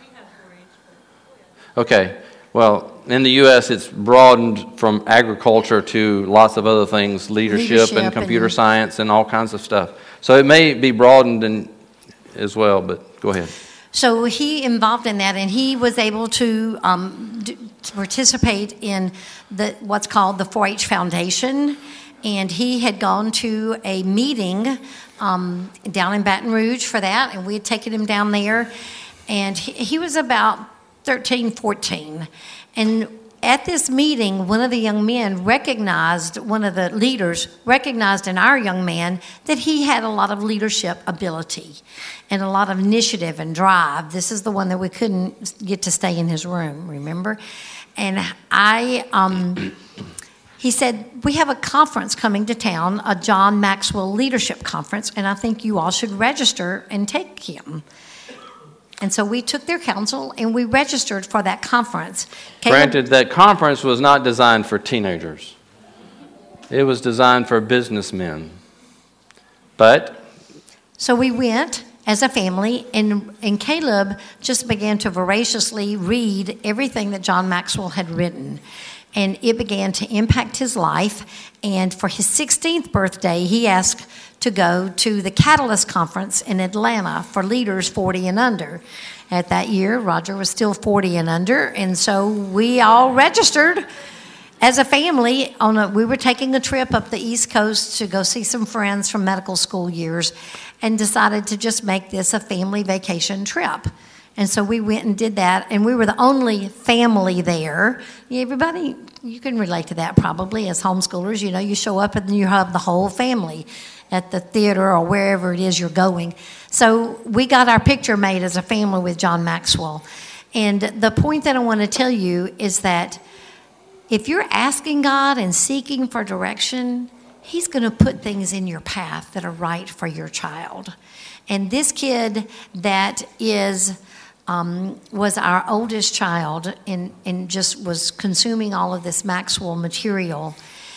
Okay, well, in the U S it's broadened from agriculture to lots of other things, leadership, leadership and computer and, science and all kinds of stuff. So it may be broadened in, as well, but go ahead. So he involved in that, and he was able to um, d- participate in the what's called the four H Foundation, and he had gone to a meeting um, down in Baton Rouge for that, and we had taken him down there, and he, he was about thirteen, fourteen, and at this meeting, one of the young men recognized, one of the leaders recognized in our young man that he had a lot of leadership ability and a lot of initiative and drive. This is the one that we couldn't get to stay in his room, remember? And I, um, he said, we have a conference coming to town, a John Maxwell Leadership Conference, and I think you all should register and take him. And so we took their counsel and we registered for that conference. Caleb, Granted, that conference was not designed for teenagers. It was designed for businessmen. But so we went as a family, and, and Caleb just began to voraciously read everything that John Maxwell had written. And it began to impact his life. And for his sixteenth birthday, he asked to go to the Catalyst Conference in Atlanta for leaders forty and under. At that year, Roger was still forty and under, and so we all registered as a family. On a, we were taking a trip up the East Coast to go see some friends from medical school years, and decided to just make this a family vacation trip. And so we went and did that, and we were the only family there. Everybody, you can relate to that probably as homeschoolers. You know, you show up and you have the whole family at the theater or wherever it is you're going. So we got our picture made as a family with John Maxwell. And the point that I want to tell you is that if you're asking God and seeking for direction, He's going to put things in your path that are right for your child. And this kid that is... Um, was our oldest child and, and just was consuming all of this Maxwell material.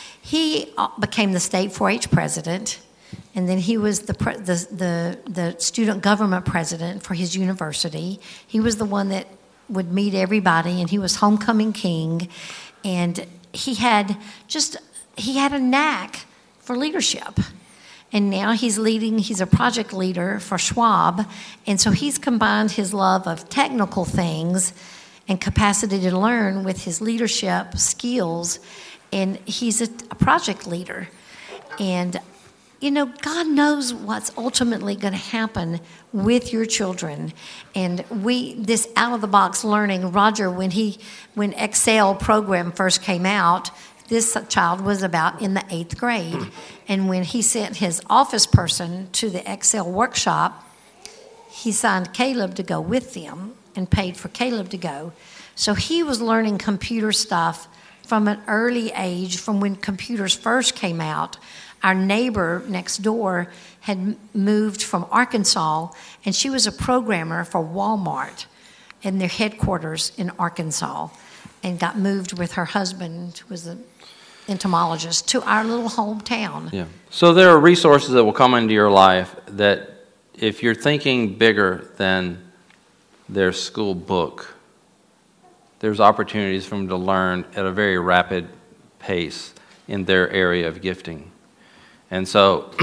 He became the state four H president, and then he was the, pre- the, the, the student government president for his university. He was the one that would meet everybody, and he was homecoming king. And he had just, he had a knack for leadership. And now he's leading, he's a project leader for Schwab. And so he's combined his love of technical things and capacity to learn with his leadership skills. And he's a, a project leader. And, you know, God knows what's ultimately going to happen with your children. And we, this out-of-the-box learning, Roger, when he, when Excel program first came out, this child was about in the eighth grade. And when he sent his office person to the Excel workshop, he signed Caleb to go with them and paid for Caleb to go. So he was learning computer stuff from an early age, from when computers first came out. Our neighbor next door had moved from Arkansas, and she was a programmer for Walmart in their headquarters in Arkansas, and got moved with her husband, who was an entomologist, to our little hometown. Yeah. So there are resources that will come into your life that if you're thinking bigger than their school book, there's opportunities for them to learn at a very rapid pace in their area of gifting. And so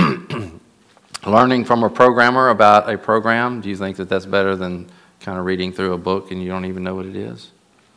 learning from a programmer about a program, do you think that that's better than kind of reading through a book and you don't even know what it is?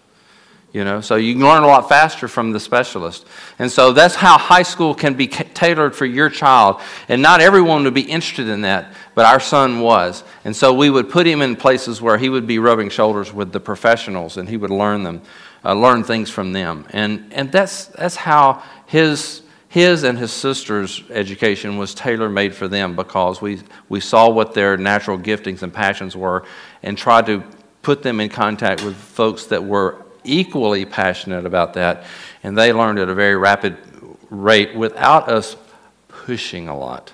You know, so you can learn a lot faster from the specialist. And so that's how high school can be tailored for your child. And not everyone would be interested in that, but our son was. And so we would put him in places where he would be rubbing shoulders with the professionals, and he would learn them, uh, learn things from them. And and that's that's how his his and his sister's education was tailor-made for them, because we we saw what their natural giftings and passions were, and tried to put them in contact with folks that were equally passionate about that, and they learned at a very rapid rate without us pushing a lot.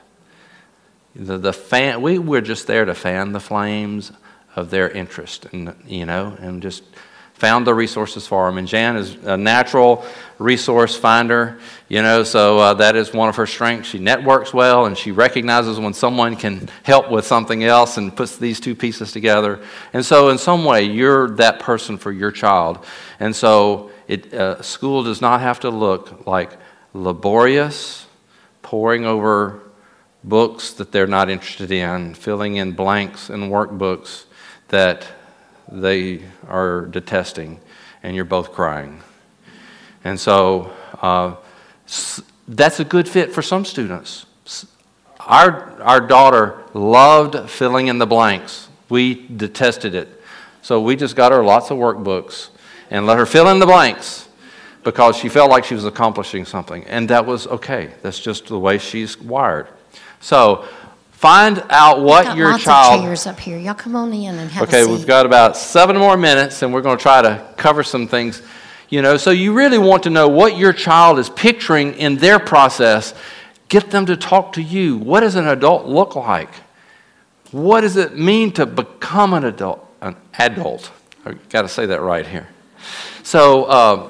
The, the fan, we were just there to fan the flames of their interest, and you know, and just found the resources for them. And Jan is a natural resource finder, you know, so uh, that is one of her strengths. She networks well, and she recognizes when someone can help with something else and puts these two pieces together. And so in some way, you're that person for your child. And so it, uh, school does not have to look like laborious, poring over books that they're not interested in, filling in blanks in workbooks that they are detesting. and you're both crying. And so uh, that's a good fit for some students. Our, our daughter loved filling in the blanks. We detested it. So we just got her lots of workbooks and let her fill in the blanks because she felt like she was accomplishing something. And that was okay. That's just the way she's wired. So find out what got your lots child... of chairs up here. Y'all come on in and have Okay, a seat. we've got about seven more minutes, and we're going to try to cover some things. You know, so you really want to know what your child is picturing in their process. Get them to talk to you. What does an adult look like? What does it mean to become an adult? An adult. I've got to say that right here. So, uh,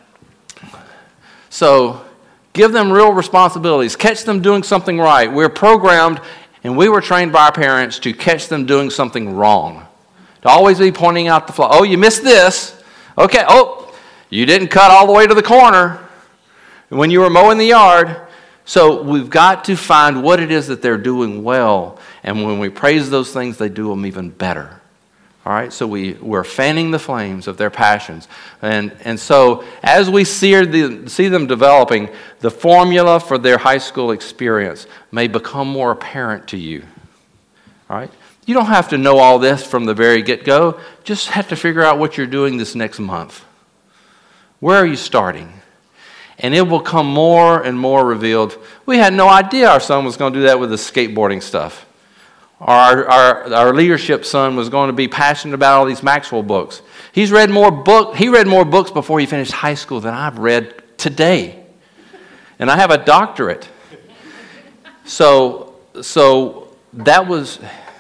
so give them real responsibilities. Catch them doing something right. We're programmed, and we were trained by our parents to catch them doing something wrong. To always be pointing out the flaw. Oh, you missed this. Okay. Oh, you didn't cut all the way to the corner when you were mowing the yard. So we've got to find what it is that they're doing well. And when we praise those things, they do them even better. All right? So we, we're fanning the flames of their passions. And, and so as we see, the, see them developing, the formula for their high school experience may become more apparent to you. All right? You don't have to know all this from the very get-go. Just have to figure out what you're doing this next month. Where are you starting? And it will come more and more revealed. We had no idea our son was going to do that with the skateboarding stuff. Our, our, our leadership son was going to be passionate about all these Maxwell books. He's read more book, he read more books before he finished high school than I've read today. And I have a doctorate. So, so that was,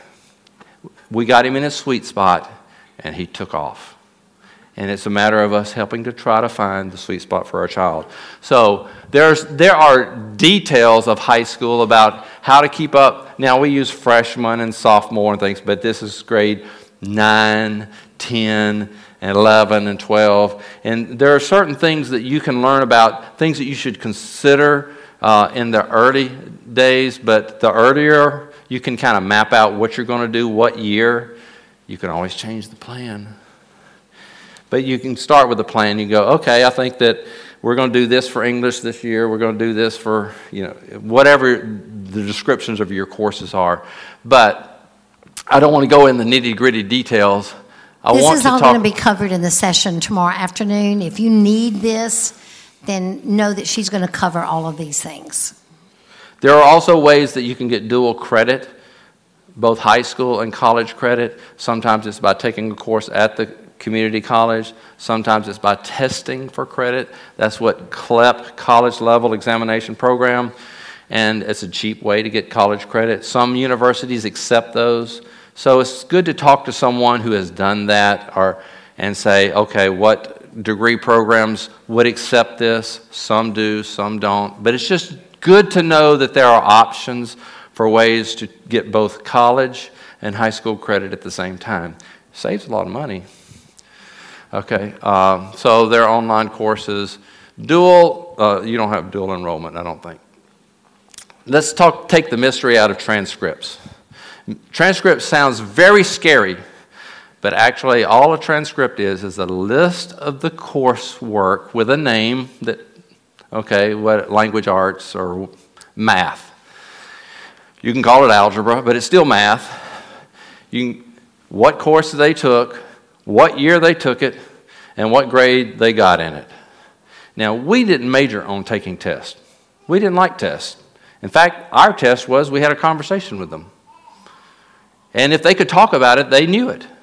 we got him in his sweet spot, and he took off. And it's a matter of us helping to try to find the sweet spot for our child. So there's there are details of high school about how to keep up. Now we use freshman and sophomore and things, but this is grade nine, ten, and eleven, and twelve. And there are certain things that you can learn about, things that you should consider uh, in the early days. But the earlier you can kind of map out what you're going to do, what year, you can always change the plan. But you can start with a plan. You go, okay, I think that we're going to do this for English this year. We're going to do this for, you know, whatever the descriptions of your courses are. But I don't want to go in the nitty-gritty details. I this want is to all talk- going to be covered in the session tomorrow afternoon. If you need this, then know that she's going to cover all of these things. There are also ways that you can get dual credit, both high school and college credit. Sometimes it's by taking a course at the community college. Sometimes it's by testing for credit. That's what C L E P, College Level Examination Program, and it's a cheap way to get college credit. Some universities accept those. So it's good to talk to someone who has done that or and say, okay, what degree programs would accept this? Some do, some don't. But it's just good to know that there are options for ways to get both college and high school credit at the same time. Saves a lot of money. Okay, um, so there are online courses. Dual, uh, you don't have dual enrollment, I don't think. Let's talk. Take the mystery out of transcripts. Transcript sounds very scary, but actually all a transcript is is a list of the coursework with a name that, okay, what language arts or math. You can call it algebra, but it's still math. You can, what course they took, what year they took it, and what grade they got in it. Now, we didn't major on taking tests. We didn't like tests. In fact, our test was we had a conversation with them. And if they could talk about it, they knew it.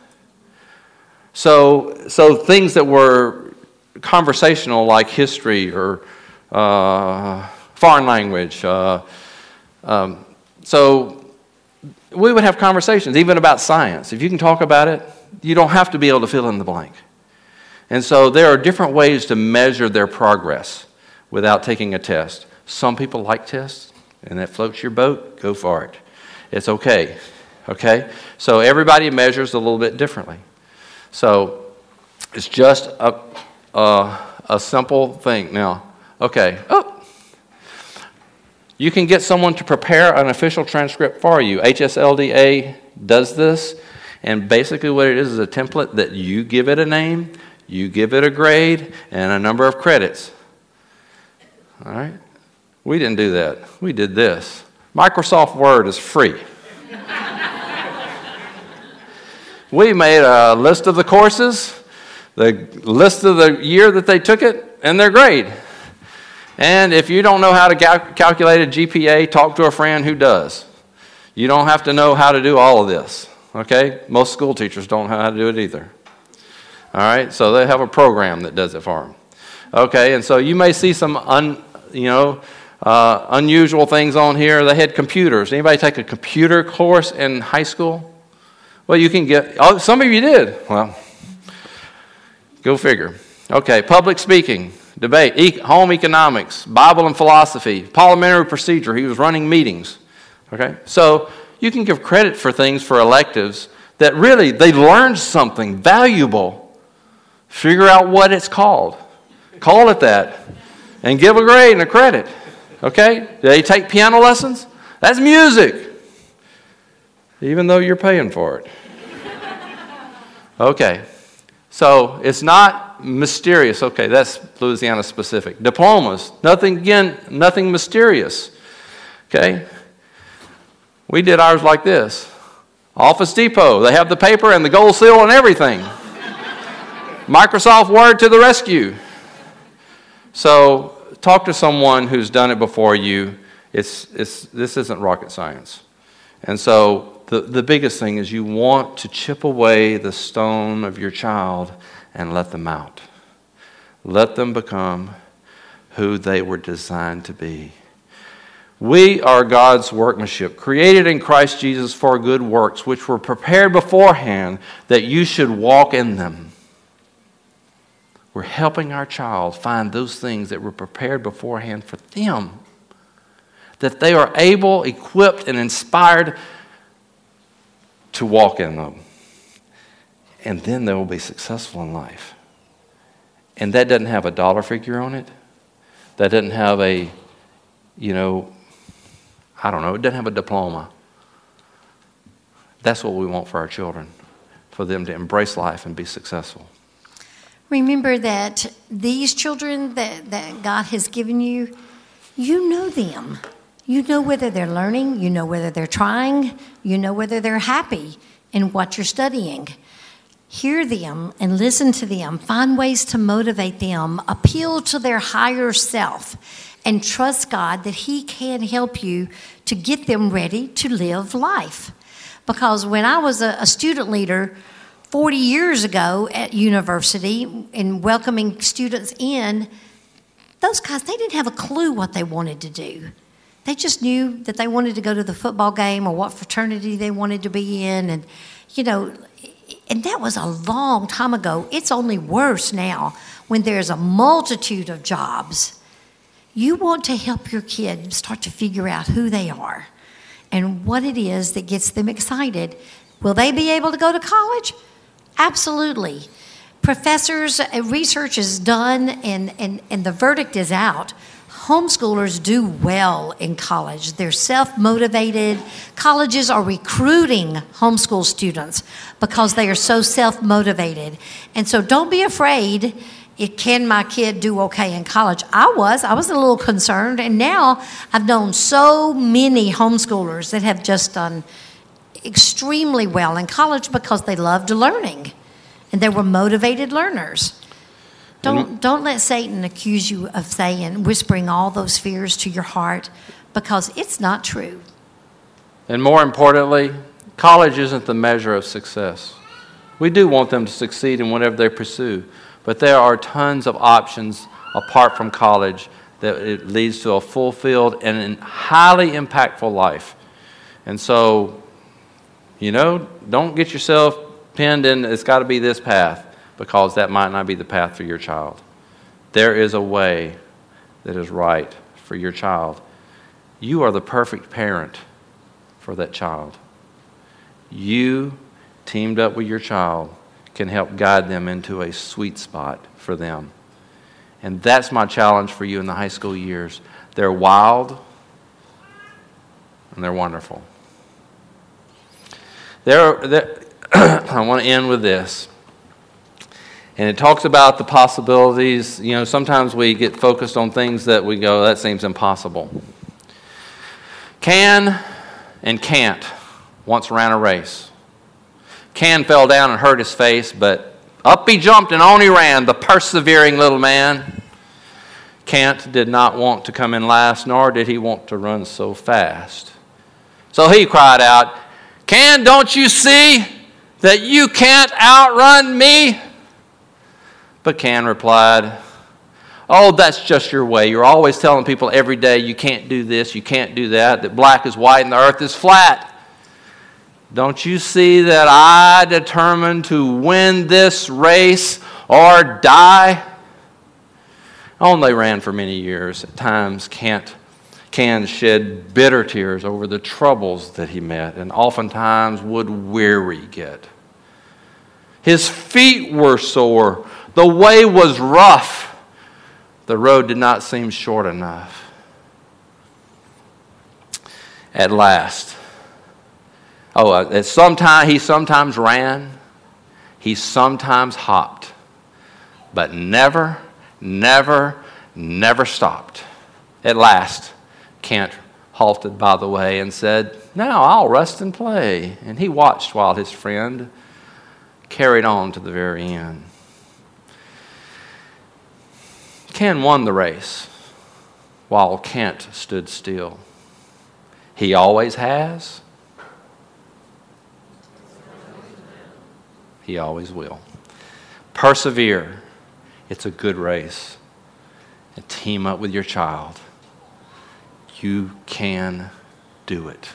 So, so things that were conversational like history or uh, foreign language. Uh, um, so we would have conversations even about science. If you can talk about it, you don't have to be able to fill in the blank. And so there are different ways to measure their progress without taking a test. Some people like tests, and that floats your boat, go for it. It's okay, okay? So everybody measures a little bit differently. So it's just a, a, a simple thing. Now, okay, oh, you can get someone to prepare an official transcript for you. H S L D A does this. And basically what it is is a template that you give it a name, You give it a grade and a number of credits. All right? We didn't do that. We did this. Microsoft Word is free. We made a list of the courses, the list of the year that they took it, and their grade. And if you don't know how to cal- calculate a G P A, talk to a friend who does. You don't have to know how to do all of this, okay? Most school teachers don't know how to do it either. All right, so they have a program that does it for them. Okay, and so you may see some un, you know, uh, unusual things on here. They had computers. Anybody take a computer course in high school? Well, you can get, oh, some of you did. Well, go figure. Okay, public speaking, debate, e- home economics, Bible and philosophy, parliamentary procedure. He was running meetings. Okay, so you can give credit for things for electives that really they learned something valuable. Figure out what it's called. Call it that. And give a grade and a credit. Okay? Do they take piano lessons? That's music. Even though you're paying for it. Okay. So it's not mysterious. Okay, that's Louisiana specific. Diplomas. Nothing, again, nothing mysterious. Okay? We did ours like this. Office Depot. They have the paper and the gold seal and everything. Microsoft Word to the rescue. So talk to someone who's done it before you. It's, it's, this isn't rocket science. And so the, the biggest thing is you want to chip away the stone of your child and let them out. Let them become who they were designed to be. We are God's workmanship, created in Christ Jesus for good works, which were prepared beforehand that you should walk in them. We're helping our child find those things that were prepared beforehand for them, that they are able, equipped, and inspired to walk in them. And then they will be successful in life. And that doesn't have a dollar figure on it. That doesn't have a, you know, I don't know, it doesn't have a diploma. That's what we want for our children, for them to embrace life and be successful. Remember that these children that, that God has given you, you know them. You know whether they're learning, you know whether they're trying, you know whether they're happy in what you're studying. Hear them and listen to them. Find ways to motivate them. Appeal to their higher self and trust God that He can help you to get them ready to live life. Because when I was a, a student leader forty years ago at university and welcoming students in, those guys, they didn't have a clue what they wanted to do. They just knew that they wanted to go to the football game or what fraternity they wanted to be in. And, you know, and that was a long time ago. It's only worse now when there's a multitude of jobs. You want to help your kid start to figure out who they are and what it is that gets them excited. Will they be able to go to college? Absolutely. Professors, research is done, and, and, and the verdict is out. Homeschoolers do well in college. They're self-motivated. Colleges are recruiting homeschool students because they are so self-motivated. And so don't be afraid. It, can my kid do okay in college? I was. I was a little concerned. And now I've known so many homeschoolers that have just done extremely well in college because they loved learning and they were motivated learners. Don't don't let Satan accuse you of saying, whispering all those fears to your heart, because it's not true. And more importantly, college isn't the measure of success. We do want them to succeed in whatever they pursue, but there are tons of options apart from college that it leads to a fulfilled and highly impactful life. And so, you know, don't get yourself pinned in, it's got to be this path, because that might not be the path for your child. There is a way that is right for your child. You are the perfect parent for that child. You, teamed up with your child, can help guide them into a sweet spot for them. And that's my challenge for you in the high school years. They're wild and they're wonderful. They're, they're I want to end with this. And it talks about the possibilities. You know, sometimes we get focused on things that we go, that seems impossible. Can and can't once ran a race. Can fell down and hurt his face, but up he jumped and on he ran, the persevering little man. Can't did not want to come in last, nor did he want to run so fast. So he cried out, "Can, don't you see that you can't outrun me?" But Can replied, "Oh, that's just your way. You're always telling people every day you can't do this, you can't do that, that black is white and the earth is flat. Don't you see that I determined to win this race or die?" On they ran for many years. At times, Kant, Can shed bitter tears over the troubles that he met, and oftentimes would weary get. His feet were sore. The way was rough. The road did not seem short enough. At last, oh, at sometime, he sometimes ran, he sometimes hopped, but never, never, never stopped. At last, Kent halted by the way and said, "Now I'll rest and play." And he watched while his friend carried on to the very end. Ken won the race while Kent stood still. He always has. He always will. Persevere. It's a good race. And team up with your child. You can do it.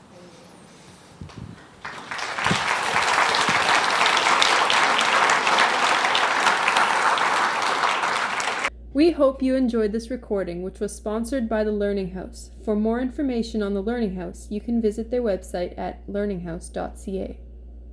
We hope you enjoyed this recording, which was sponsored by the Learning House. For more information on the Learning House, you can visit their website at learning house dot c a.